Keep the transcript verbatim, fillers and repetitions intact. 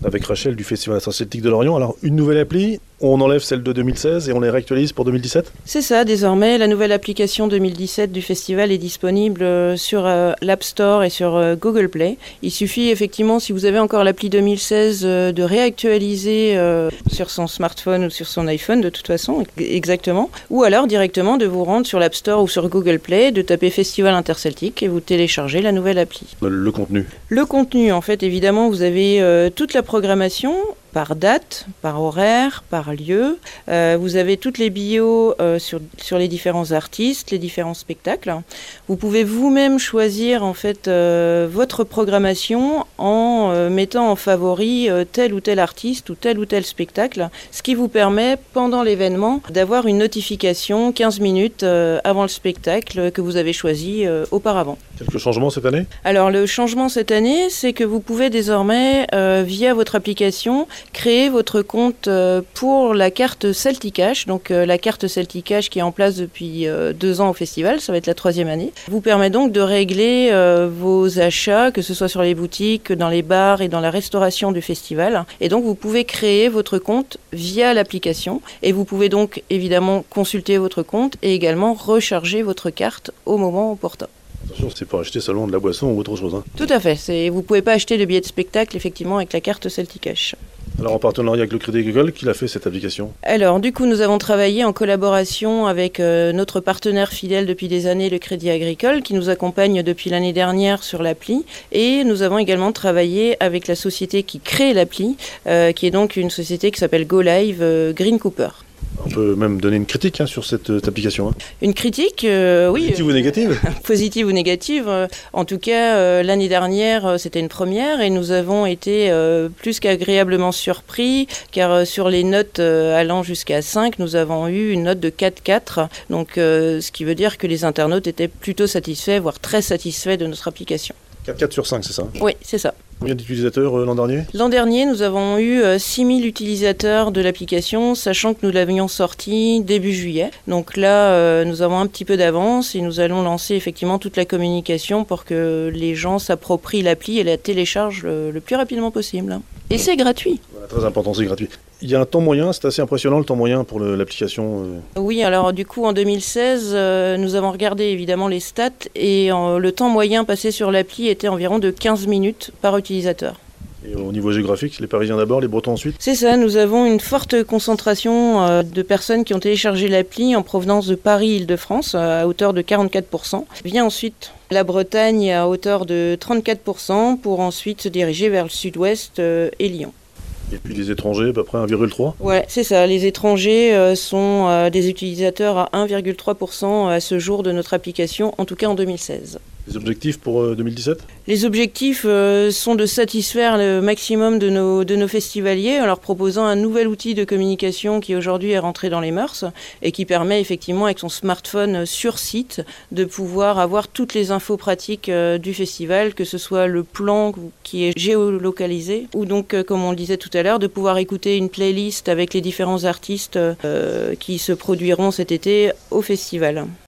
Avec Rachel du Festival Interceltique de Lorient. Alors, une nouvelle appli, on enlève celle de deux mille seize et on les réactualise pour deux mille dix-sept ? C'est ça, désormais, la nouvelle application deux mille dix-sept du festival est disponible sur euh, l'App Store et sur euh, Google Play. Il suffit effectivement, si vous avez encore l'appli deux mille seize, euh, de réactualiser euh, sur son smartphone ou sur son iPhone, de toute façon, exactement. Ou alors directement de vous rendre sur l'App Store ou sur Google Play, de taper Festival Interceltique et vous téléchargez la nouvelle appli. Le, le contenu. Le contenu, en fait, évidemment, vous avez euh, toute la programmation par date, par horaire, par lieu. Euh, vous avez toutes les bios euh, sur, sur les différents artistes, les différents spectacles. Vous pouvez vous-même choisir en fait euh, votre programmation en euh, mettant en favori euh, tel ou tel artiste ou tel ou tel spectacle, ce qui vous permet pendant l'événement d'avoir une notification quinze minutes euh, avant le spectacle que vous avez choisi euh, auparavant. Quelques changements cette année ? Alors le changement cette année, c'est que vous pouvez désormais, euh, via votre application, créer votre compte euh, pour la carte Celticash. Donc euh, la carte Celticash qui est en place depuis euh, deux ans au festival, ça va être la troisième année, vous permet donc de régler euh, vos achats, que ce soit sur les boutiques, dans les bars et dans la restauration du festival. Et donc vous pouvez créer votre compte via l'application et vous pouvez donc évidemment consulter votre compte et également recharger votre carte au moment opportun. Attention, c'est pour acheter seulement de la boisson ou autre chose. Hein. Tout à fait. C'est, vous ne pouvez pas acheter de billets de spectacle effectivement avec la carte Celticash. Alors en partenariat avec le Crédit Agricole, qui l'a fait cette application ? Alors du coup nous avons travaillé en collaboration avec euh, notre partenaire fidèle depuis des années, le Crédit Agricole, qui nous accompagne depuis l'année dernière sur l'appli. Et nous avons également travaillé avec la société qui crée l'appli, euh, qui est donc une société qui s'appelle GoLive euh, Green Cooper. On peut même donner une critique hein, sur cette, cette application. Hein. Une critique, euh, oui. Positive ou négative ? Positive ou négative. Euh, en tout cas, euh, l'année dernière, euh, c'était une première et nous avons été euh, plus qu'agréablement surpris, car euh, sur les notes euh, allant jusqu'à cinq, nous avons eu une note de quatre virgule quatre. Donc, euh, ce qui veut dire que les internautes étaient plutôt satisfaits, voire très satisfaits de notre application. quatre virgule quatre sur cinq, c'est ça ? Oui, c'est ça. Combien d'utilisateurs euh, l'an dernier ? L'an dernier, nous avons eu euh, six mille utilisateurs de l'application, sachant que nous l'avions sortie début juillet. Donc là, euh, nous avons un petit peu d'avance et nous allons lancer effectivement toute la communication pour que les gens s'approprient l'appli et la téléchargent le, le plus rapidement possible. Et c'est gratuit. Voilà, très important, c'est gratuit. Il y a un temps moyen, c'est assez impressionnant le temps moyen pour le, l'application. Euh... Oui, alors du coup en deux mille seize, euh, nous avons regardé évidemment les stats et euh, le temps moyen passé sur l'appli était environ de quinze minutes par utilisateur. Et au niveau géographique, les Parisiens d'abord, les Bretons ensuite ? C'est ça, nous avons une forte concentration euh, de personnes qui ont téléchargé l'appli en provenance de Paris-Île-de-France à hauteur de quarante-quatre pour cent. Vient ensuite la Bretagne à hauteur de trente-quatre pour cent pour ensuite se diriger vers le sud-ouest euh, et Lyon. Et puis les étrangers, à peu près un virgule trois ? Ouais, c'est ça. Les étrangers euh, sont euh, des utilisateurs à un virgule trois pour cent à ce jour de notre application, en tout cas en deux mille seize. Les objectifs pour euh, deux mille dix-sept ? Les objectifs euh, sont de satisfaire le maximum de nos, de nos festivaliers en leur proposant un nouvel outil de communication qui aujourd'hui est rentré dans les mœurs et qui permet effectivement avec son smartphone sur site de pouvoir avoir toutes les infos pratiques euh, du festival, que ce soit le plan qui est géolocalisé ou donc, euh, comme on le disait tout à l'heure, de pouvoir écouter une playlist avec les différents artistes euh, qui se produiront cet été au festival.